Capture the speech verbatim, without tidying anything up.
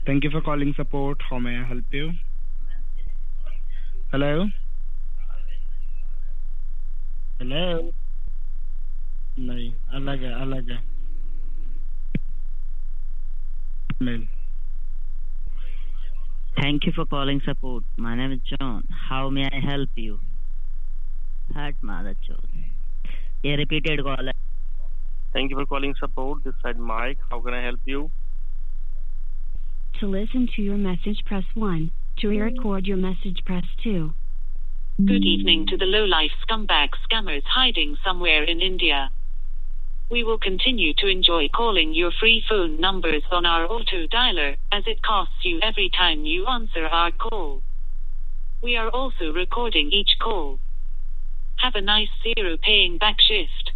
Thank you for calling support. How may I help you? Hello? Hello? नहीं अलग है अलग है Mail. Thank you for calling support. My name is John. How may I help you? Hat mother chod. ये repeated call है. Thank you for calling support. This side Mike. How can I help you? To listen to your message, press one. To re-record your message, press two. Good evening to the low-life scumbag scammers hiding somewhere in India. We will continue to enjoy calling your free phone numbers on our auto dialer, as it costs you every time you answer our call. We are also recording each call. Have a nice zero paying back shift.